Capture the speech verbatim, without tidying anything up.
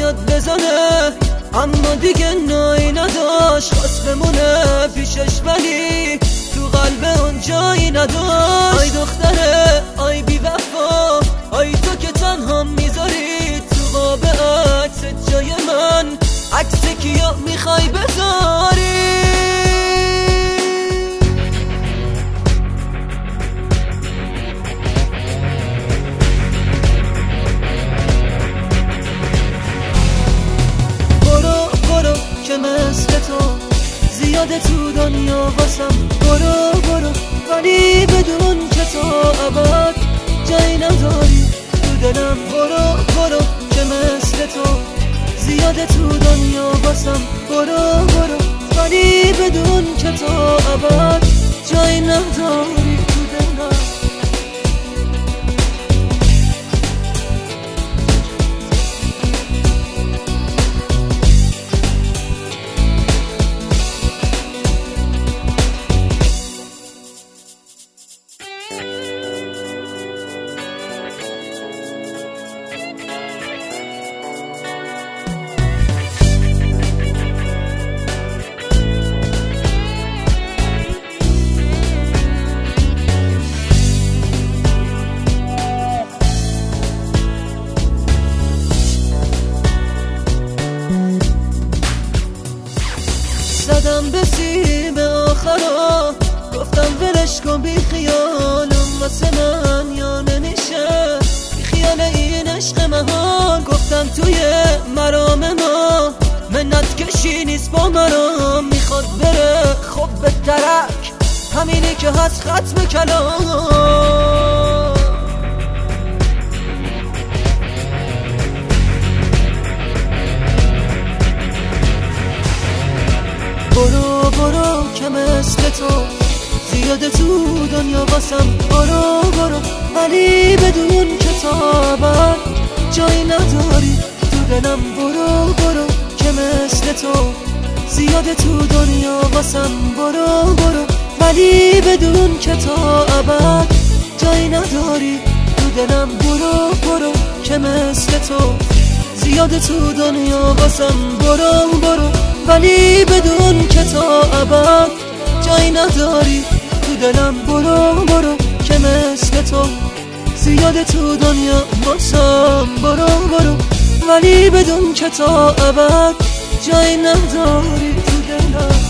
میاد بزنه، اما دیگه نایی نداشت، خواست بمونه پیشش ولی تو قلب اون جایی نداشت. آی دختره آی بی وفا، آی تو که تنها میذاری تو قاب عکس جای من، عکس کیو میخوای بذاری؟ که مثل تو زیاده تو دنیا واسم، برو برو ولی بدون که تو ابد جایی نداری تو دلم. برو برو که مثل تو زیاده تو دنیا واسم، برو برو ولی بدون که تو ابد جایی نداری تو دلم. زدم به سیم آخرا، گفتم ولش کن بی خیالم واسه من یا نمیشه بی خیال این عشق مهان. گفتم توی مرام ما منت کشی نیست با مرام، میخواد بره خب به درک همینی که هست ختم کلام. برو برو که مثل تو زیاده تو دنیا واسم، برو برو ولی بدون که تو ابد جایی نداری تو دلم. برو برو که مثل تو زیاده تو دنیا واسم، برو برو ولی بدون که تو ابد جایی نداری تو دلم. برو برو که مثل تو زیاده تو دنیا واسم، برو برو ولی بدون که تا ابد جایی نداری تو دلم. برو برو که مثل تو زیاده تو دنیا واسم، برو برو ولی بدون که تا ابد جایی نداری تو دلم.